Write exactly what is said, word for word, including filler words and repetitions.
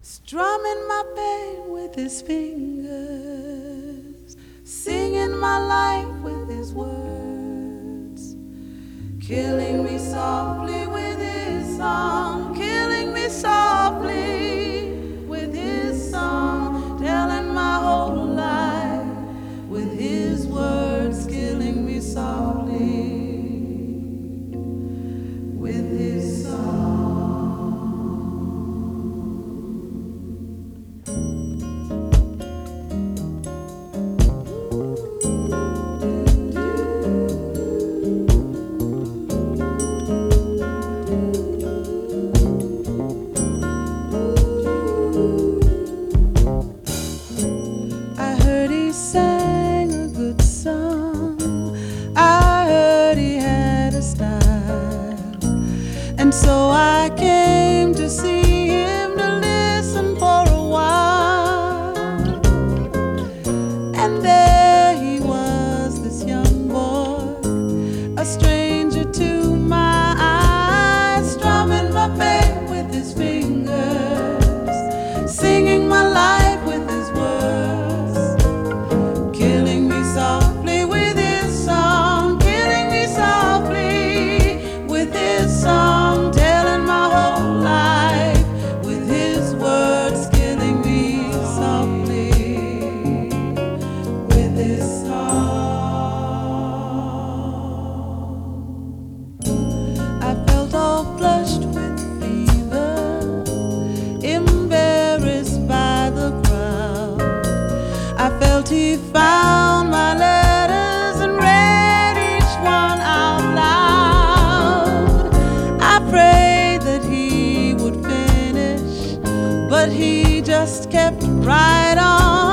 strumming my pain with his fingers, singing my life with his words, killing me softly with his song, killing me softly with his song, telling my whole life with his words, killing me softly with his song. Sang a good song. I heard he had a style, and so I came to see him to listen for a while. And there he was, this young boy, a stranger to my eyes, strumming my pain with his fingers, singing my life with his words, killing me softly with his song, killing me softly with his song, telling my whole life with his words, killing me softly with his song. I felt all flushed with fever, embarrassed by the crowd. I felt he found my letters and read each one out loud. I prayed that he would finish, but he just kept right on.